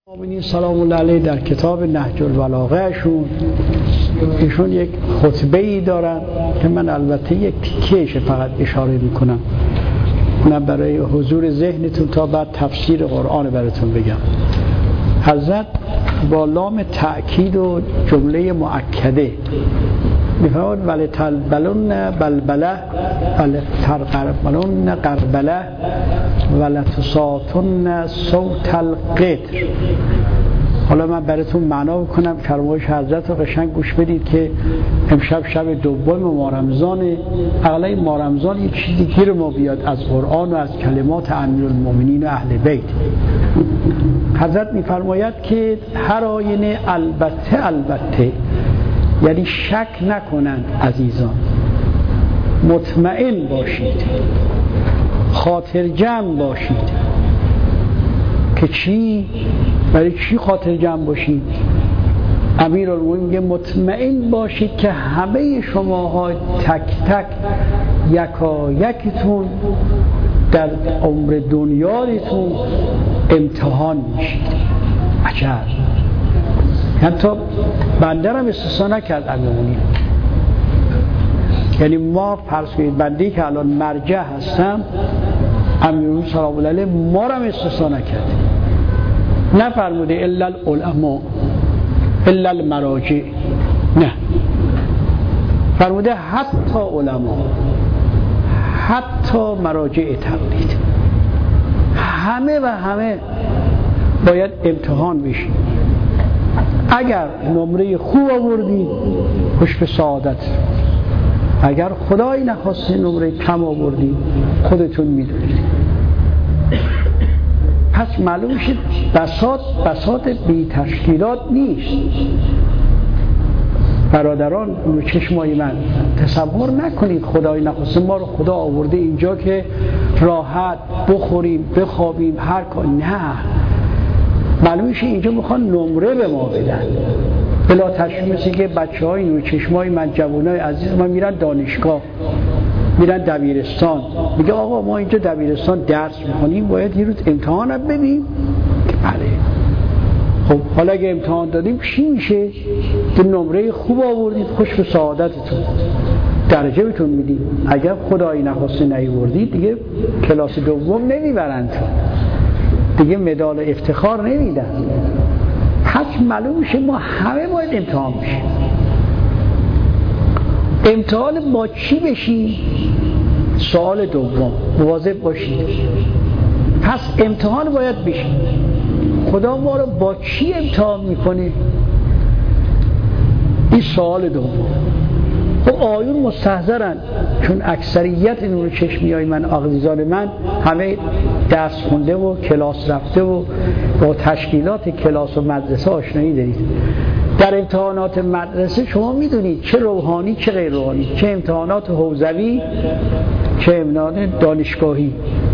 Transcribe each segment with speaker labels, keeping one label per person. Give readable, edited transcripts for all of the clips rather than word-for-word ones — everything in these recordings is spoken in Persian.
Speaker 1: امین سلام الله علیه در کتاب نهج البلاغه ایشون یک خطبه‌ای دارن که من البته یک تیکه‌اش فقط اشاره میکنم، اونم برای حضور ذهنتون تا بعد تفسیر قرآن براتون بگم. حضرت با لام تأکید و جمله مؤکده میفرماید ولتلبلن بلبله ولترقربلن قربله ولتساطن صوت القطر. حالا من براتون معنا بکنم فرمایش حضرت رو قشنگ گوش بدید که امشب شب دوم ماه رمضانه. اغلب ماه رمضان یک چیزی گیر ما بیاد از قرآن و از کلمات امیرالمومنین و اهل بیت. حضرت میفرماید که هر آینه البته یعنی شک نکنند عزیزان، مطمئن باشید، خاطر جمع باشید. که چی؟ برای چی خاطر جمع باشید؟ امیرالمومنین میگه مطمئن باشید که همه شماها تک تک یکا یکتون در عمر دنیایتون امتحان میشید. عجب، حتی بنده را استثنا نکرد امیرالمومنین. یعنی ما فرض کنید بنده‌ای که الان مرجع هستم، امیرالمومنین سلام الله علیه ما را استثنا نکرد، نفرموده الا العلماء الا المراجع، نه، فرموده حتی علما، حتی مراجع تقلید، همه و همه باید امتحان بشید. اگر نمره خوب آوردید خوش به سعادت، اگر خدایی نخواسته نمره کم آوردید خودتون میدونید. پس معلوم شد بساط بی تشکیلات نیست. برادران رو چشمای من تصور نکنید خدایی نخواسته ما رو خدا آورده اینجا که راحت بخوریم بخوابیم هر کار، نه. معلوم میشه اینجا میخوان نمره به ما بدن. بلا تشریف مثل که بچه های نور چشمای من، جوانای عزیز من میرن دانشگاه، میرن دبیرستان، میگه آقا ما اینجا دبیرستان درس میخونیم باید یه روز امتحان هم بدیم. بله، خب حالا اگه امتحان دادیم چی میشه؟ که نمره خوب آوردید خوش به سعادتتون، درجه بهتون میدیم. اگر خدایی نخواسته نیاوردید دیگه کلاس دوم نمیبرند، دیگه مدال افتخار نمیدن. پس معلوم میشه ما همه باید امتحان بشیم. امتحان با چی بشیم؟ سوال دوم مواظب باشید. پس امتحان باید بشیم. خدا ما رو با چی امتحان میکنه؟ این سوال دوم. خب آیون مستحضرن، چون اکثریت نور چشمی های من، عزیزان من، همه درس خونده و کلاس رفته و با تشکیلات کلاس و مدرسه آشنایی دارید. در امتحانات مدرسه شما میدونید چه روحانی چه غیر روحانی، چه امتحانات حوزوی چه امتحانات دانشگاهی.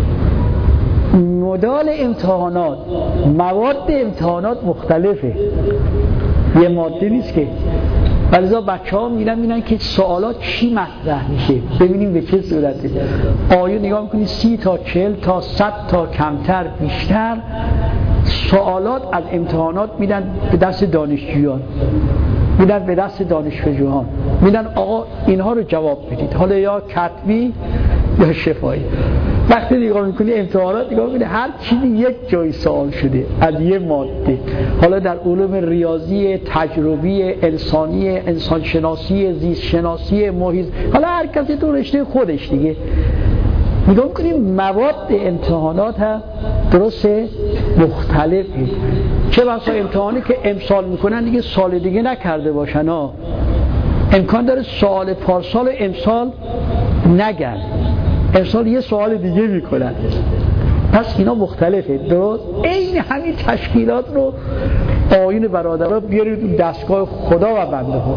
Speaker 1: مدال امتحانات، مواد امتحانات مختلفه، یه ماده نیست که. ولذا بچه ها میرن که سوالات چی مطرح میشه، ببینیم به چه صورته. آیه نگاه میکنید 30 تا 40 تا 100 تا کمتر بیشتر سوالات از امتحانات میدن به دست دانشجویان، میدن به دست دانشجویان، میدن آقا اینها رو جواب بدید، حالا یا کتبی یا شفاهی. وقتی نگاه میکنی امتحانات، نگاه میکنی هر چیزی یک جای سوال شده از یه ماده. حالا در علوم ریاضی، تجربی، انسانی، انسانشناسی، زیست شناسی، محیط، حالا هر کسی تو رشته خودش دیگه. نگاه میکنیم مواد امتحانات هم درسته مختلفه. چه بسا امتحانی که امسال میکنن دیگه سال دیگه نکرده باشن ها. امکان داره سوال پارسال امسال نگن، امسال یه سوال دیگه میکنن. پس اینا مختلفه. درست این همین تشکیلات رو آیین برادرها بیارید دستگاه خدا و بنده ها.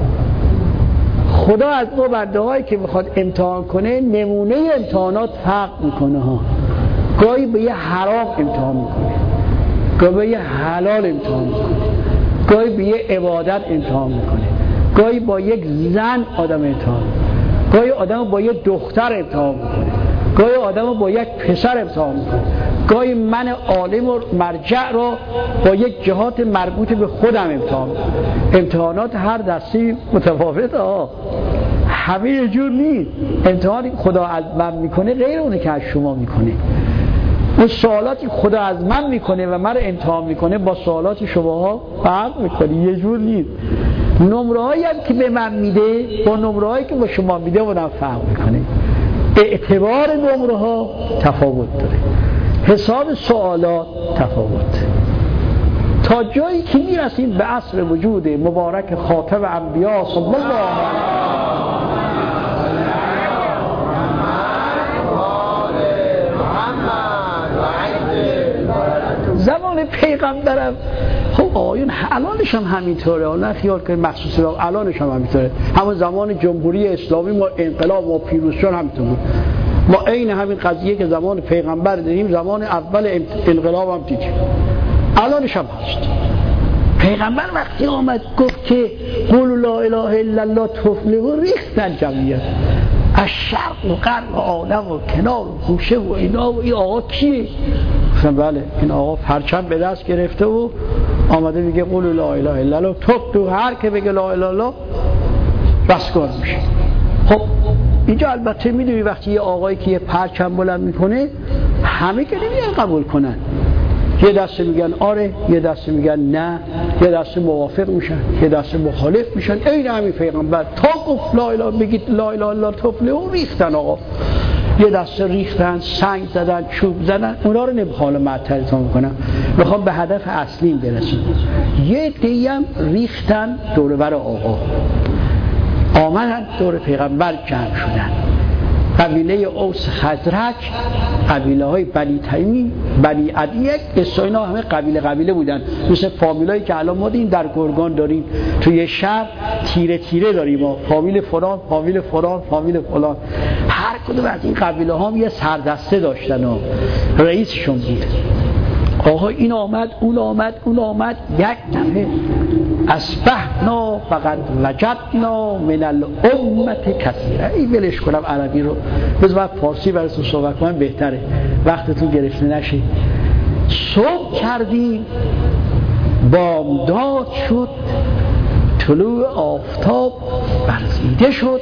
Speaker 1: خدا از ما بنده هایی که میخواد امتحان کنه نمونه امتحانات فرق میکنه ها. گاهی به یه حرام امتحان میکنه، گاهی به یه حلال امتحان میکنه، گاهی به یه عبادت امتحان میکنه، گاهی با یک زن آدم امتحان، گاهی آدم با یه دختر امتحان میکنه، گاهی آدم رو با یک پسر امتحان میکنه، گاهی من عالم و مرجع رو با یک جهات مربوط به خودم امتحان. امتحانات هر دستی متفاوته ها، همه یه جور نیست. امتحانی خدا از من میکنه غیر اونه که از شما میکنه. اون سوالاتی خدا از من میکنه و من رو امتحان میکنه با سوالات شماها فرق میکنه، یه جور نیست. نمره هایی هم که به من میده با نمره هایی که با شما میده اونم فرق میکنه. اعتبار نمره ها تفاوت داره، حساب سوالات تفاوت. تا جایی که میرسیم به عصر وجود مبارک خاتم انبیا صلی الله علیه زمان پیغمبرم. خب آیون الانش هم همینطوره، نه خیال کنید مخصوص الانش هم همینطوره. همون زمان جمهوری اسلامی ما انقلاب و پیروز شدن همینطور بود. ما عین همین قضیه که زمان پیغمبر دیدیم زمان اول انقلاب هم دیدیم، الانش هم هست. پیغمبر وقتی آمد گفت که قولوا لا اله الا الله تفلحوا، ریختن جمعیت از شرق و غرب و عالم و کنار و گوشه و اینا. و این آقا کیه؟ گفتم بله این آقا پرچم به دست گرفته و آمده میگه قولوا لا اله الا الله تو هر که بگه لا اله الا الله رستگار میشه. خب اینجا البته میدونی وقتی یه آقایی که یه پرچم بلند میکنه همه که نمیان قبول کنن، یه دسته میگن آره، یه دسته میگن نه، یه دسته موافق میشن، یه دسته مخالف میشن. این همین پیغمبر تا گفت لا اله بگید لا اله الا تفلحوا ریختن آقا. یه دسته ریختن، سنگ زدن، چوب زدن. اونا رو نمیخوام معطلتون میکنم، میخوام به هدف اصلی برسیم. یه عده‌ای هم ریختن دور بر آقا، آمدن دور پیغمبر جمع شدن. قبیله اوس خزرج، قبیله های بنی تمیم، بنی عدی، اینا همه قبیله بودن. مثل فامیلایی که الان ما داریم در گرگان داریم، توی شهر تیره داریم ما، فامیل فلان، فامیل فلان، فامیل فلان. هر کدوم از این قبیله ها یه سردسته داشتن و رئیسشون بود. آقا این آمد اون آمد یک دفعه اصبحنا فقط وجدنا من الامه کثیرا. این ولش کنم عربی رو، بذار فارسی براتون صحبت کنم بهتره وقتتون گرفته نشه. صبح کردیم، بامداد شد، طلوع آفتاب برزیده شد،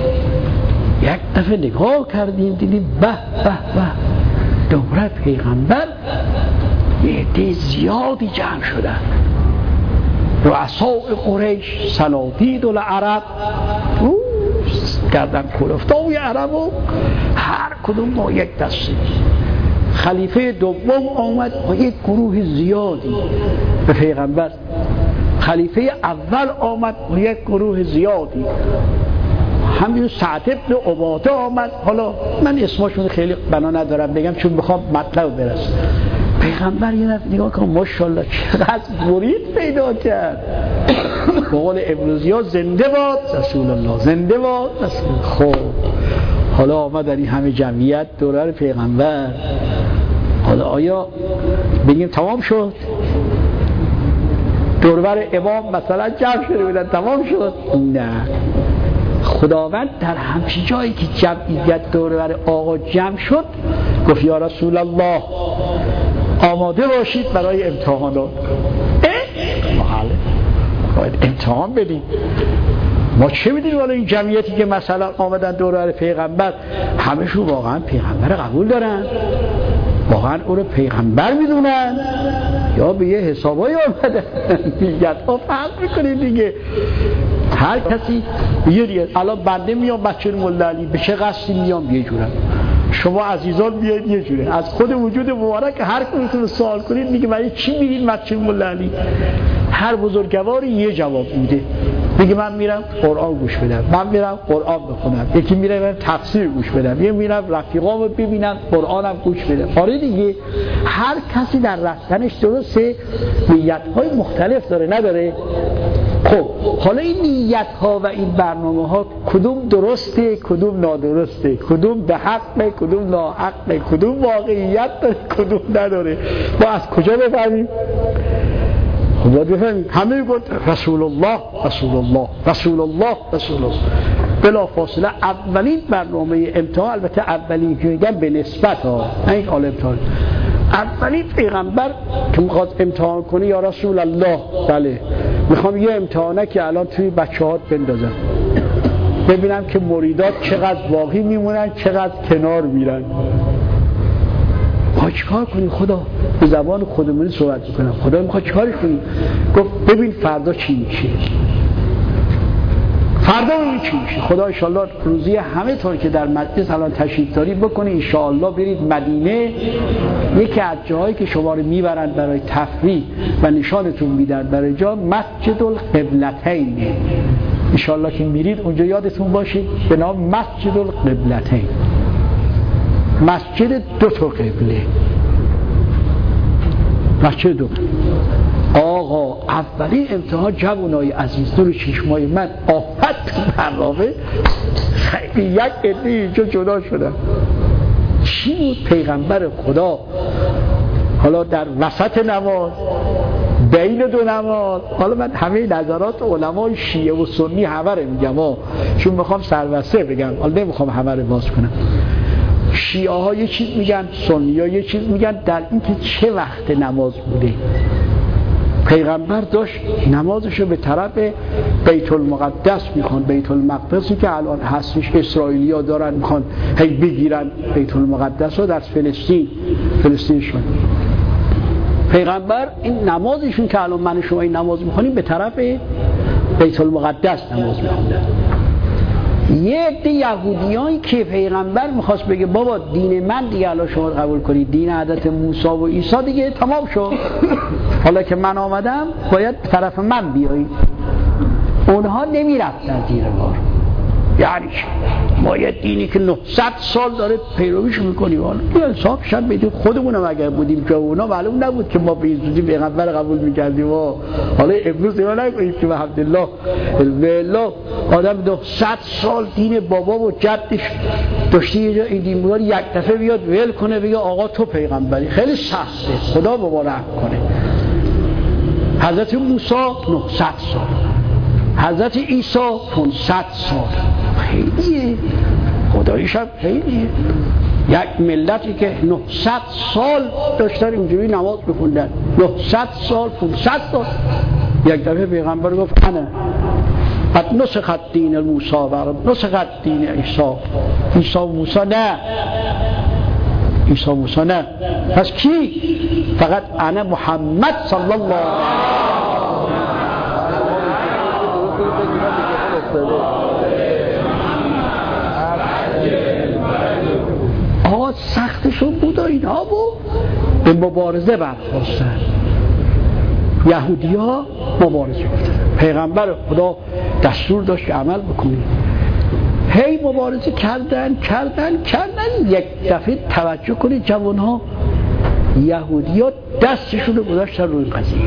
Speaker 1: یک دفعه نگاه کردیم دیدیم به به به دوره پیغمبر یه عده زیادی جمع شدن. رؤساء قریش، صنادید العرب گردن کلفتای عرب و هر کدوم با یک دسته. خلیفه دوم آمد با یک گروه زیادی به پیغمبر. خلیفه اول آمد با یک گروه زیادی. همین سعد بن عباده آمد. حالا من اسمشون خیلی بنا ندارم بگم چون میخوام مطلب برسه. پیغمبر یه دفعه نگاه کن ماشاءالله چقدر مرید پیدا کرد. به قول امروزی ها زنده باد رسول الله، زنده باد رسول الله. خب حالا آمد این همه جمعیت دور پیغمبر. حالا آیا بگیم تمام شد؟ دوربر امام مثلا جمع شده بودن تمام شد؟ نه. خداوند در همچین جایی که جمعیت دوربر آقا جمع شد گفت یا رسول الله آماده باشید برای امتحانات. محاله باید امتحان بدیم. ما چه میدونیم حالا این جمعیتی که مثلا آمدن دوربر پیغمبر همشون واقعا پیغمبر قبول دارن، واقعا او رو پیغمبر میدونن یا به یه حسابایی آمدن؟ نیت ها فرق میکنه دیگه. هر کسی یه دیگه. الان بنده میام بچه مولا علی به چه قصدی میام یه جورم، شما عزیزان میاد یه جوره. از خود وجود مبارک هر کدومتون رو سوال کنید میگه برای چی میرید مسجد مولا علی؟ هر بزرگواری یه جواب میده. میگه من میرم قرآن گوش بدم، من میرم قرآن بخونم، یکی میرم تفسیر گوش بدم، یه میرم رفیقامو ببینم قرآنم گوش بدم. آره دیگه، هر کسی در رفتنش درسته نیت‌های مختلف داره نداره؟ خب حالا این نیت ها و این برنامه ها کدوم درسته کدوم نادرسته، کدوم به حقه کدوم ناحقه، کدوم واقعیت داره کدوم نداره، ما از کجا بفهمیم؟ خب باید بفهمیم. همه گفت رسول الله رسول الله رسول الله رسول الله.
Speaker 2: بلافاصله اولین برنامه امتحان، البته اولین که میگم به نسبت ها، نه این حال امتحان، اولین پیغمبر که میخواد امتحان کنه یا رسول الله، بله میخوام یه امتحانه که الان توی بچه‌هات بندازم ببینم که مریدات چقدر باقی میمونن چقدر کنار میرن. ما چیکار کنیم؟ خدا به زبان خودمونی صحبت میکنم. خدا میخواد چیکار کنیم؟ گفت ببین فردا چی میشه، فردا ببین چی میشه. خدا انشالله روزی همه طور که در مجلس الان تشریف داری بکنه، انشالله برید مدینه، یکی از جاهایی که شما رو میبرند برای تفریح و نشانتون میدن برای جا مسجد القبلتین، انشالله که میرید اونجا یادتون باشه به نام مسجد القبلتین، مسجد دو تا قبله، مسجد دو. آقا اولین امتحان جوانای عزیز، دور چشمای من آفت برنامه خیلی یک عده اینجا جدا شدن. چی بود؟ پیغمبر خدا حالا در وسط نماز، بین دو نماز، حالا من همه نظرات علمای شیعه و سنی همه رو میگم چون میخوام سروسته بگم، حالا نمیخوام همه رو باز کنم. شیعه ها یه چیز میگن، سنی ها یه چیز میگن در این که چه وقت نماز بوده. پیغمبر داشت نمازشو به طرف بیت المقدس میخوان، بیت المقدسی که الان هستش اسرائیلی ها دارن میخوان هی بگیرن بیت المقدس رو در فلسطین شون. پیغمبر این نمازشون که الان من و شما این نماز میخونیم به طرف بیت المقدس نماز میخوندن. یه عده یهودیایی که پیغمبر میخواست بگه بابا دین من دیگه الان شما قبول کنید، دین عادت موسی و عیسی دیگه تمام شد، حالا که من آمدم باید به طرف من بیایید. اونها نمیرفتن زیر بار. یعنی ما یه دینی که 900 سال داره پیرویش میکنیم، حالا یه حساب شد بدیم خودمونم اگر بودیم که اونا معلوم نبود که ما به زودی پیغمبر قبول میکردیم. حالا امروز اینا نکنیم که الحمدلله بالله آدم 900 سال دین بابا و جدش داشتی یه جا این دین بودار یک دفعه بیاد ول کنه بگه آقا تو پیغمبری، خیلی سخته. خدا به ما رحم کنه. حضرت موسی 900 سال، حضرت عیسی 500 سال، خیلیه، خداییش هم خیلیه. یک ملتی که 900 سال داشتن اینجوری نماز بخوندن، 900 سال 500 سال، یک دفعه پیغمبر گفت انا قد نسخت دین موسی و نسخت دین عیسی. عیسی موسی نه، عیسی موسی نه، پس کی؟ فقط انا محمد صلی الله آقا سختشون بود و اینها بود به مبارزه برخواستن. یهودی ها مبارزه کردن، پیغمبر خدا دستور داشت که عمل بکنید، هی مبارزه کردن. یک دفعه توجه کنید جوان ها، یهودی ها دستشون رو گذاشتن روی قضیه.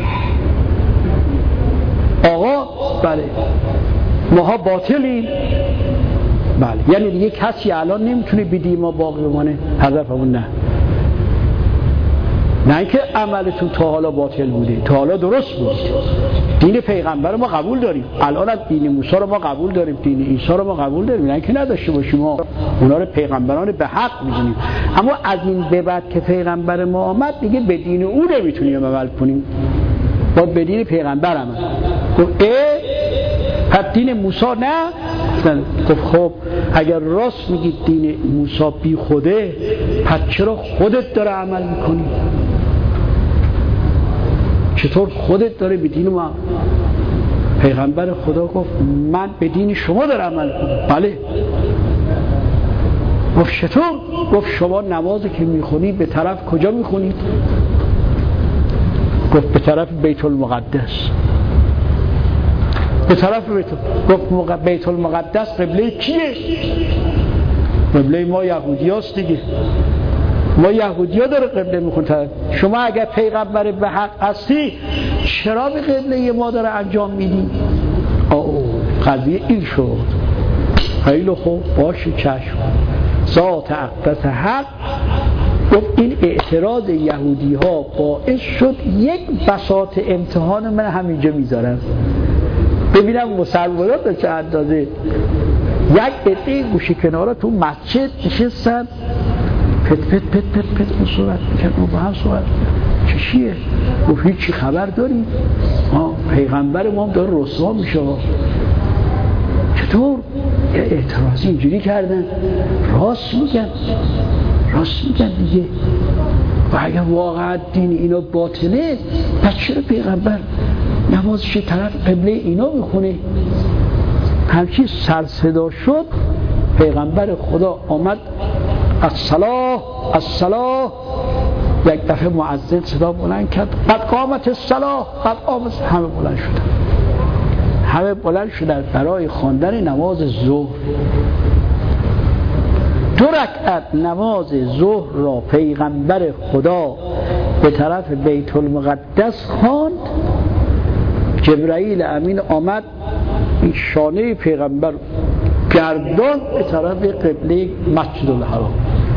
Speaker 2: آقا بله ماها باطلیم، بله یعنی دیگه کسی الان نمیتونه بدی ما باقی بمانه. هدفمون نه اینکه عملتون تا حالا باطل بوده، تا حالا درست بود. دین پیغمبر ما قبول داریم، الان از دین موسی رو ما قبول داریم، دین عیسی رو ما قبول داریم، نه اینکه نداشته باشیم. ما اونا رو پیغمبران به حق میدونیم، اما از این به بعد که پیغمبر ما آمد دیگه به دین او نمیتونیم عمل کنیم، باید به دین پیغمبر عمل. گفت پس دین موسی نه؟ گفت خب اگر راست میگید دین موسی بی خوده، پس چرا خودت داره عمل میکنی؟ چطور خودت داره به دین ما؟ پیغمبر خدا گفت من به دین شما دارم عمل کنم. بله. گفت چطور؟ گفت شما نمازی که میخونید به طرف کجا میخونید؟ گفت به طرف بیت المقدس. به طرف گفت بیت المقدس قبله کیه؟ قبله ما یهودی هاست دیگه، ما یهودی ها داره قبله میخونن. شما اگر پیغمبر به حق هستی چرا به قبله ما داره انجام میدی؟ قضیه این شد. خیلی خوب باشه چشم، ذات اقدس حق. گفت این اعتراض یهودی ها باعث شد یک بساط امتحان من همینجا میذارم ببینم مسلمانات به چه اندازه
Speaker 1: یک عده گوشه کنارا تو مسجد نشستن پت پت پت پت پت اون صحبت میکرد اون با هم صحبت میکرد چیه؟ گفت هیچی خبر داریم؟ پیغمبر ما هم داره رسوا میشه. چطور؟ یه اعتراضی اینجوری کردن. راست میگن دیگه. و اگر واقعا دین اینا باطله پس چرا پیغمبر نمازش طرف قبله اینا میخونه؟ همچین سرصدا شد. پیغمبر خدا آمد الصلاة. یک دفعه مؤذن صدا بلند کرد قد قامت الصلاة. همه بلند شدن برای خواندن نماز ظهر. 2 رکعت نماز ظهر را پیغمبر خدا به طرف بیت المقدس خواند. جبرائیل امین آمد این شانه پیغمبر گردان به طرف قبله مسجد الحرام.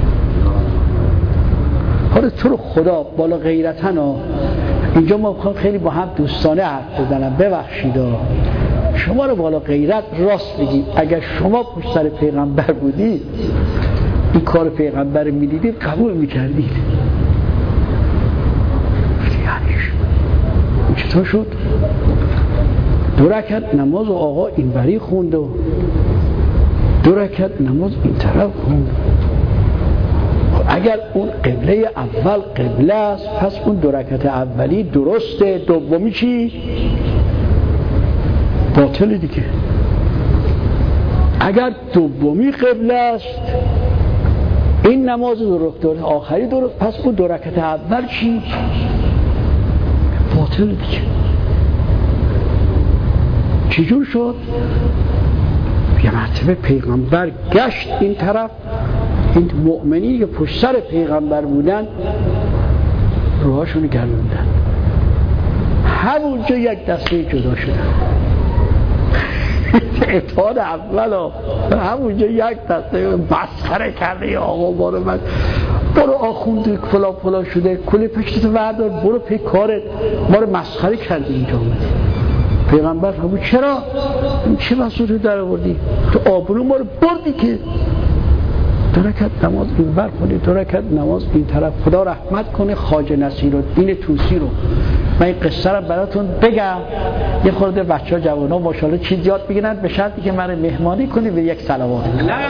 Speaker 1: حالا تو رو خدا بالا غیرتن اینجا ما میخوام خیلی با هم دوستانه حرف بزنم، ببخشید شما رو بالا غیرت راست بگید. اگر شما پشت سر پیغمبر بودید این کار پیغمبر میدیدید قبول میکردید. یعنی چطور شد؟ 2 رکعت نماز آقا اینوری خوند و 2 رکعت نماز این طرف خوند. اگر اون قبله اول قبله است پس اون 2 رکعت اولی درسته، دومی چی؟ باطل دیگه. اگر دومی قبله است این نماز درست آخری درست، پس اون 2 رکعت اول چی؟ باطل دیگه. چجور شد؟ یه مرتبه پیغمبر گشت این طرف، این مؤمنی که پشت سر پیغمبر بودن روحاشونو گردوندن. همونجا یک دسته جدا شدن. اتحاد اول همونجا یک دسته مسخره کرده. آقا برو آخوند فلان شده کل پشتت وردار برو پی کارت، ما رو مسخره کردی اینجا. پیغمبر فرمود چرا؟ چه مسئله در آوردی؟ تو آبرو ما رو بردی که 2 رکعت نماز این بر کنی 2 رکعت نماز این طرف. خدا رحمت کنه خواجه نصیرالدین طوسی رو. من این قصه رو براتون بگم یه خورده بچه‌ها جوونا ماشاءالله چیز یاد بگیرن به شرطی که من مهمانی کنی به یک صلوات.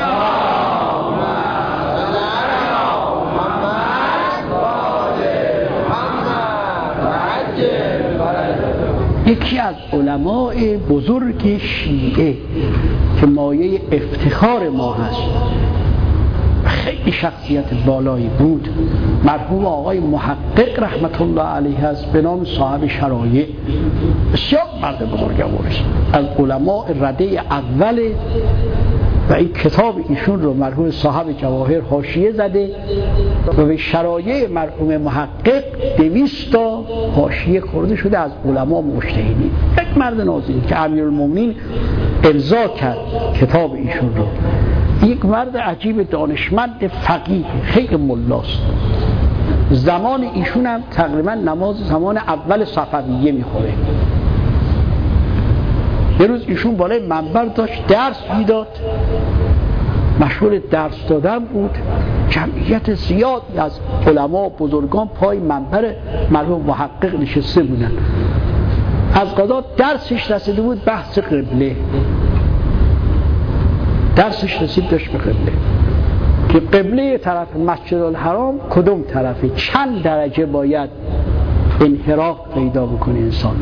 Speaker 1: یکی از علماء بزرگ شیعه که مایه افتخار ما هست، خیلی شخصیت بالایی بود، مرحوم آقای محقق رحمت الله علیه است به نام صاحب شرایع، بسیار مرد بزرگوار است، از علماء رده اول و این کتاب ایشون رو مرحوم صاحب جواهر حاشیه زده و به شرایع مرحوم محقق 200 تا حاشیه خورده شده از علما مجتهدین. یک مرد نازنین که امیرالمومنین امضا کرد کتاب ایشون رو. یک مرد عجیب دانشمند فقیه، خیلی ملاست. زمان ایشون هم تقریبا نماز زمان اول صفویه میخوره. یه روز ایشون بالای منبر داشت درس میداد، مشغول درس دادن بود. جمعیت زیادی از علما بزرگان پای منبر مرحوم محقق نشسته بودن. از قضا درسش رسیده بود بحث قبله. درسش رسید داشت به قبله که قبله طرف مسجد الحرام کدوم طرفه، چند درجه باید انحراف پیدا بکنه انسان.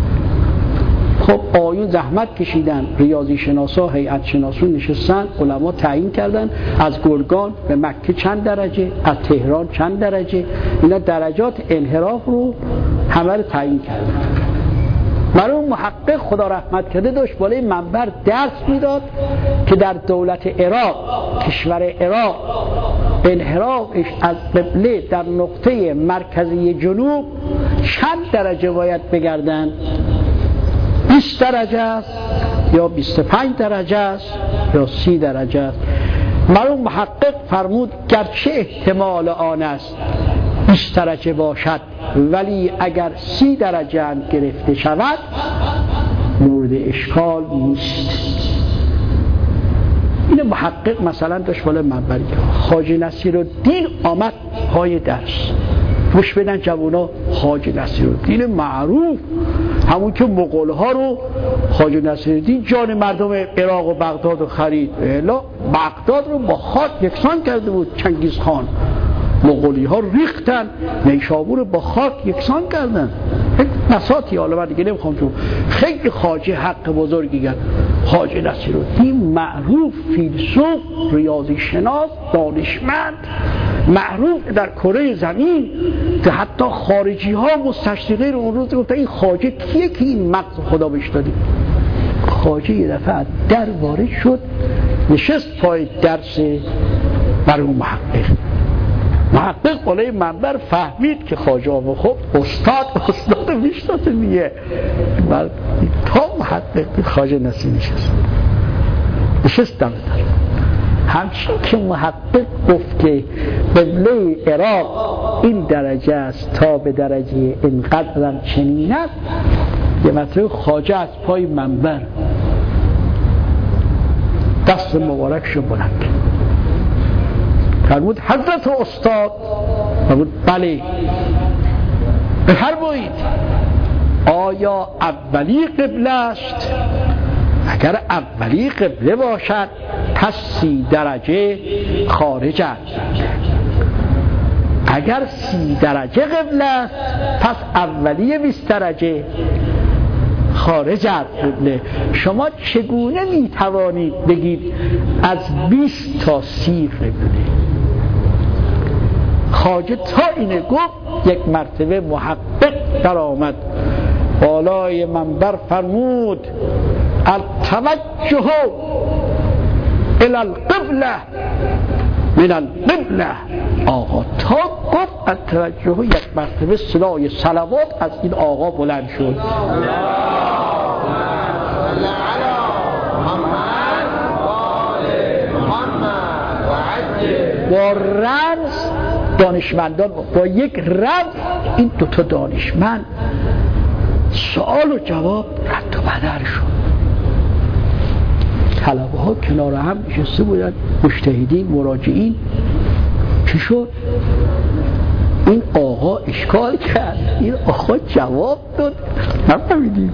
Speaker 1: خب آیون زحمت کشیدن، ریاضی شناسا هیئت شناسون نشستن، علما تعیین کردن از گرگان به مکه چند درجه، از تهران چند درجه، اینا درجات انحراف رو همه رو تعیین کردن. مرحوم محقق خدا رحمت کرده داشت بالای منبر درس میداد که در دولت عراق، کشور عراق، انحرافش از قبله در نقطه مرکزی جنوب چند درجه باید بگردن؟ 20 درجه است یا 25 درجه است یا 30 درجه است. مرحوم محقق فرمود گرچه احتمال آن است 20 درجه باشد، ولی اگر 30 درجه هم گرفته شود مورد اشکال نیست.
Speaker 2: این محقق مثلا داشت بالا منبری خواجه نصیرالدین آمد پای درس، گوش بدن جوونا، خواجه نصیرالدین معروف، همون که مغول‌ها رو خواجه نصیرالدین جان مردم عراق و بغداد رو خرید، الا بغداد رو با خاک یکسان کرده بود چنگیز خان، مغولی‌ها ریختن نیشابور رو با خاک یکسان کردن. بساطی حالا من دیگه نمیخوام چون خیلی خواجه حق بزرگی کرد. خواجه نصیرالدین معروف، فیلسوف، ریاضی شناس، دانشمند، معروف در کره زمین که حتی خارجی ها مستشرقین اون روز گفتن این خواجه کیه که این مغز خدا بهش داده. خواجه یه دفعه در وارد شد، نشست پای درس برای محقق بالای منبر فهمید که خواجه آقا خب استاد میشناسه دیگه. تا محقق خواجه نصیر نشست دم در. همچین که محقق گفت که قبله عراق این درجه است تا به درجه اینقدرم چنین است، یه مطلب خواجه از پای منبر دست مبارکشو بلند فرمود حضرت استاد. فرمود بله. بفرمایید آیا اولی قبله است؟ اگر اولی قبله باشد پس 30 درجه خارج است. اگر 30 درجه قبله است پس اولی 20 درجه خارج از قبله. شما چگونه میتوانید بگید از 20 تا 30 قبله؟ خواجه تا اینه گفت یک مرتبه محقق در آمد بالای منبر فرمود التوجه الى القبله من القبله. آقا تا گفت التوجه یک مرتبه صدای صلوات از این آقا بلند شد. با رمز دانشمندان با یک رمز این دوتا دانشمند سوال و جواب رد و بدل شد. طلبه ها کنار هم نشسته بودن، مجتهدین، مراجعین. چی شد؟ این آقا اشکال کرد، این آقا جواب داد، نفهمیدیم.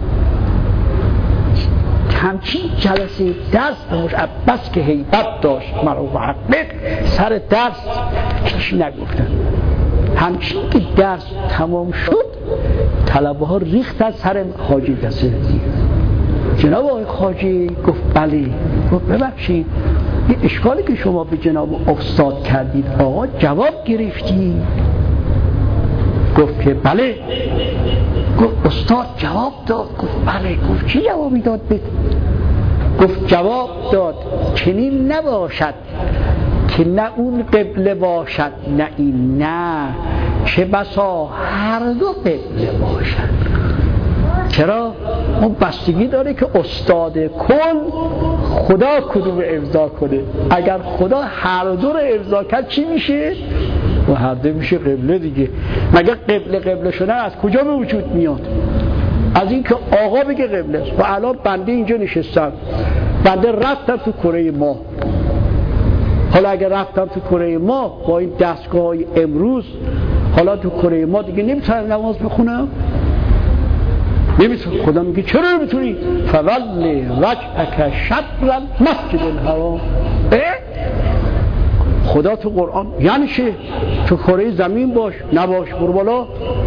Speaker 2: همچین جلسه درس نموش عباس که هیبت داشت مرا محقق سر درس هیچ نگفتن. همچین که درس تمام شد طلبه ها ریختن سر خواجه نصیرالدین. جناب آقای خواجه گفت بله. گفت ببخشید این اشکالی که شما به جناب استاد کردید آقا جواب گرفتی؟ گفت که بله. گفت استاد جواب داد؟ گفت بله. گفت چی جوابی داد؟ گفت جواب داد چنین نباشد که نه اون قبله باشد نه این، نه چه بسا هر دو قبله باشد. چرا؟ اون بستگی داره که استاد کل خدا کدوم امضا کنه. اگر خدا هر دو رو امضا کرد چی میشه؟ و هر دو میشه قبله دیگه. مگه قبله شدن از کجا به وجود میاد؟ از این که آقا بگه قبله است. و الان بنده اینجا نشستم، بنده رفتم تو کره ماه. حالا اگر رفتم تو کره ماه با این دستگاه های امروز، حالا تو کره ماه دیگه نمیتونم نماز بخونم؟ نمیتونم. خدا میگه چرا نمیتونی؟ فولی وجهک شطر المسجد الحرام. خدا تو قرآن یعنی چه؟ تو کره زمین باش نباش، برو بالا،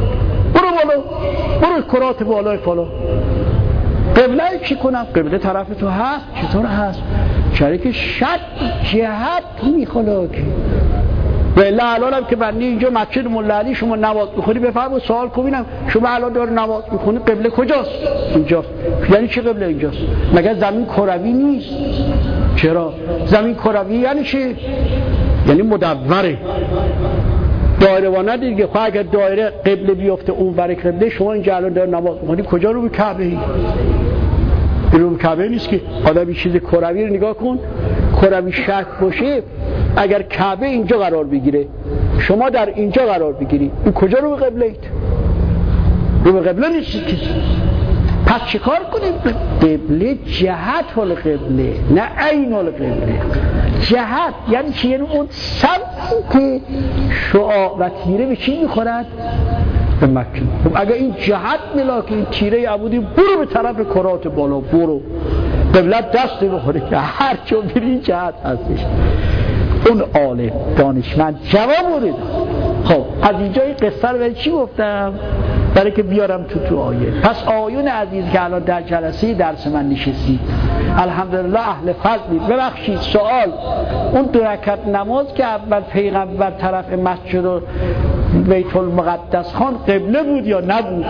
Speaker 2: برو کرات بالای فالا. قبله چی کنم؟ قبله طرف تو هست؟ چطور هست؟ شریک شد جهت میخلاکی. بله الان هم که بنده اینجا مسجد مولا علی شما نماز میخونی بفرمایید سوال کنم شما الان داره نماز میخونی قبله کجاست؟ اینجاست. یعنی چه قبله اینجاست؟ مگر زمین کروی نیست؟ چرا؟ زمین کروی یعنی چه؟ یعنی مدوره. دایره وانه دیگه. خب اگر دایره قبله بیفته اون ور قبله، شما اینجا الان داره نماز میخونی کجا رو به کعبه ای؟ رو به کعبه نیست که. آدم این چیز کروی رو نگاه کن، کروی شک باشه اگر کعبه اینجا قرار بگیره شما در اینجا قرار بگیری، این کجا رو به قبله اید؟ رو به قبله نیست که. پس چه کار کنیم؟ قبله جهت القبله نه عین القبله. جهت یعنی چی؟ یعنی اون سمتی که شعاع و تیره به چی میخورد؟ به مکه. خب اگر این جهت ملاک این تیره عبودی برو به طرف کرات بالا، برو قبلت دست بخوره که هر چون بری این جهت هستش. اون عالم دانشمند جواب ورد. خب از اینجا این قصه رو برای چی گفتم؟ برای که بیارم تو آیه. پس آیون عزیز که الان در جلسه درس من نشستید الحمدلله اهل فضلید. ببخشید سوال، اون 2 رکعت نماز که اول پیغمبر طرف مسجد و بیت المقدس خان قبله بود یا نبود؟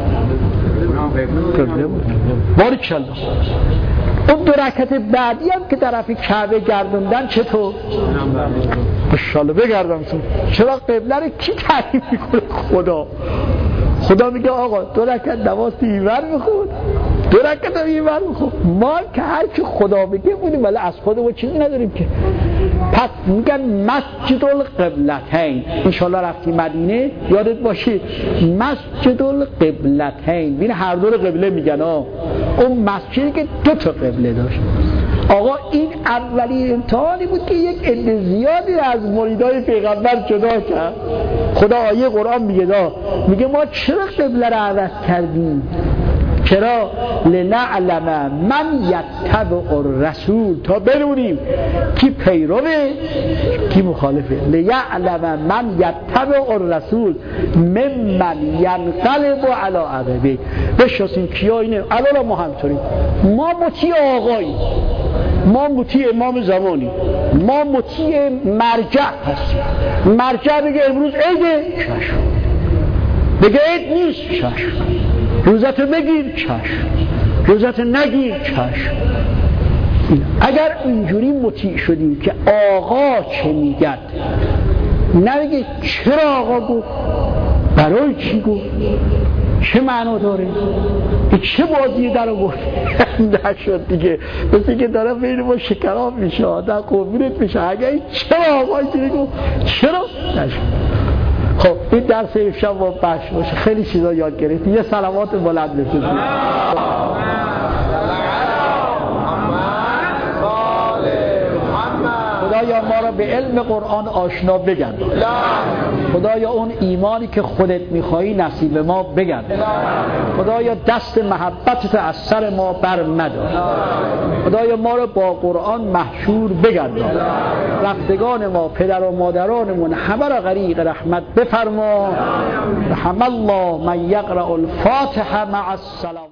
Speaker 2: قبله بود. بارکالله. اون 2 رکعت بعدی هم که طرف کعبه گردوندن چطور؟ ماشاءالله بگردم. چرا قبله رو کی تعیین میکنه؟ خدا میگه آقا 2 رکعت نماز اینور میخون، 2 رکعت هم اینور میخون. ما که هر چی خدا بگه بودیم ولی از خودمون چیزی نداریم که. پس میگن مسجد القبلتین. انشالله رفتی مدینه یادت باشه مسجد القبلتین، ببین هر دو قبله میگن اون مسجدی که 2 تا قبله داشت. آقا این اولین امتحانی بود که یک عده زیادی از مریدای پیغمبر جدا کرد. خدا آیه قرآن میگه ما چرا قبله رو عوض کردیم؟ چرا؟ لنعلم من یتبع الرسول، تا بدونیم کی پیروه کی مخالفه. لیعلم من یتبع الرسول ممن ینقلب علی عقبیه. بشناسیم کیا اینه. الان ما همطوریم، ما مطیع آقاییم، ما مطیع امام زمانی، ما مطیع مرجع هستیم. مرجع بگه امروز عیده چشم، بگه عید نیست چشم، روزت بگیر چشم، روزت نگیر چشم. اگر اینجوری مطیع شدیم که آقا چه میگد، نمیگه چرا آقا گفت، برای چی گفت، چه معنا داره، چه بازی در رو گفت نشد دیگه. مثل که داره بین ما شکراب میشه، آدم قومینت میشه. اگر این چرا آقا اینجوری گفت، چرا نشد. خب این درس امشب با بخش باشه، خیلی چیزا یاد گرفتیم. یه صلوات بلند بفرستید. خدایا ما را به علم قرآن آشنا بگردان. خدایا اون ایمانی که خودت میخوایی نصیب ما بگردان. خدایا دست محبتت از سر ما بر مدار. خدایا ما را با قرآن محشور بگردان. رفتگان ما، پدر و مادرانمون همه را غریق رحمت بفرما. رحم الله من یقرأ الفاتحه مع السلام.